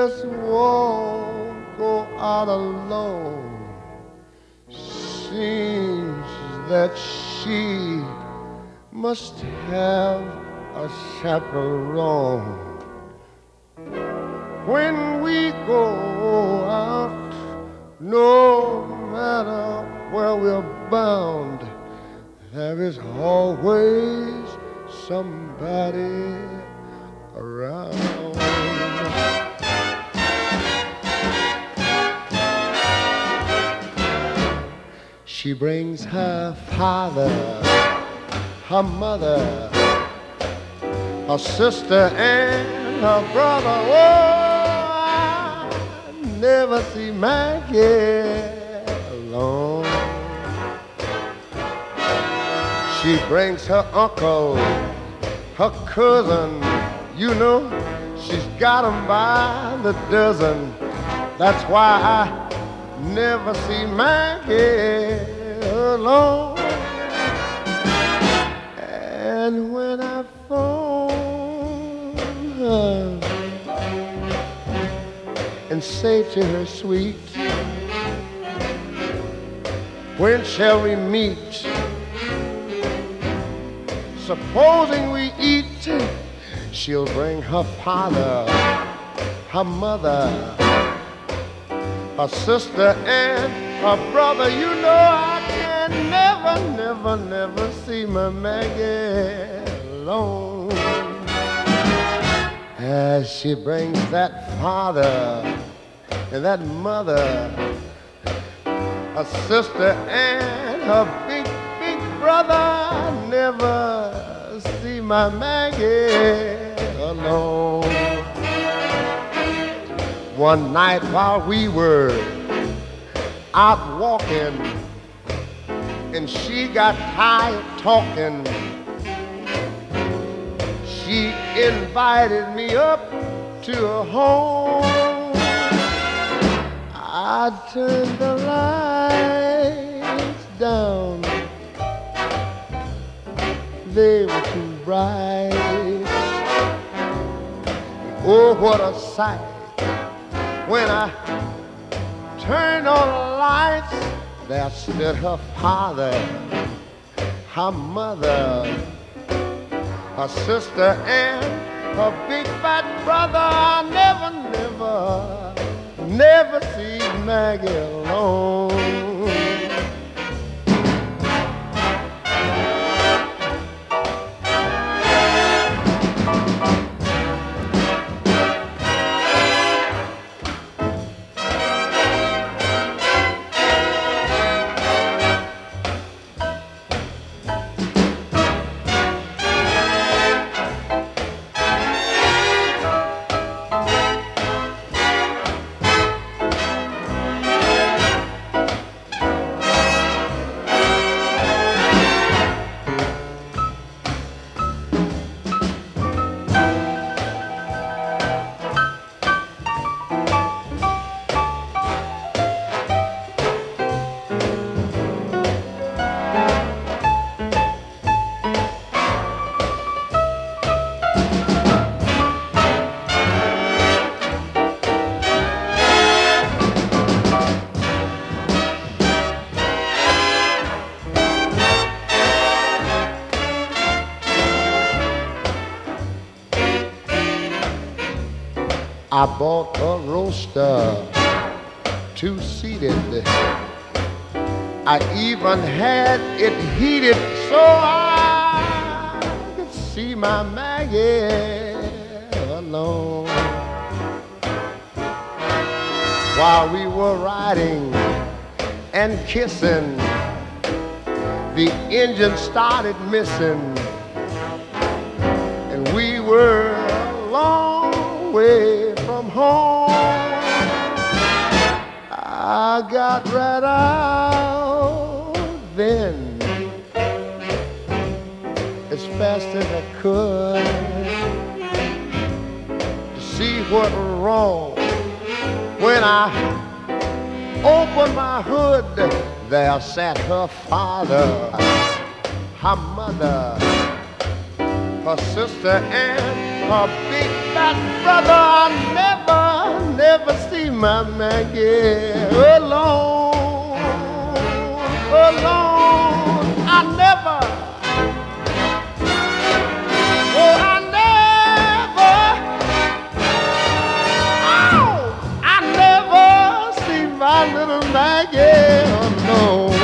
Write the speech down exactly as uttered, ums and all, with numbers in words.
just won't go out alone. Seems that she must have a chaperone. When we go out, no matter where we're bound, there is always somebody around. She brings her father, her mother, her sister, and her brother. Oh, I never see Maggie alone. She brings her uncle, her cousin, you know, she's got 'em by the dozen. That's why I never see Maggie alone. And when I phone her and say to her, sweet, when shall we meet? Supposing we eat, she'll bring her father, her mother, her sister, and her brother. You know I can never, never, never see my Maggie alone. As she brings that father and that mother, her sister, and her big, big brother, I never see my Maggie alone. One night while we were out walking, and she got tired talking, she invited me up to her home. I turned the lights down, they were too bright. Oh, what a sight when I turned on the lights. There stood her father, her mother, her sister, and her big fat brother. I never, never, never see Maggie alone. I bought a roaster, two-seated. I even had it heated so I could see my Maggie alone. While we were riding and kissing, the engine started missing, and we were a long way from home. I got right out then as fast as I could to see what was wrong. When I opened my hood, there sat her father, her mother, her sister, and her big fat brother. I never never see my Maggie alone, alone. I never, oh, I never, oh, I never see my little Maggie alone.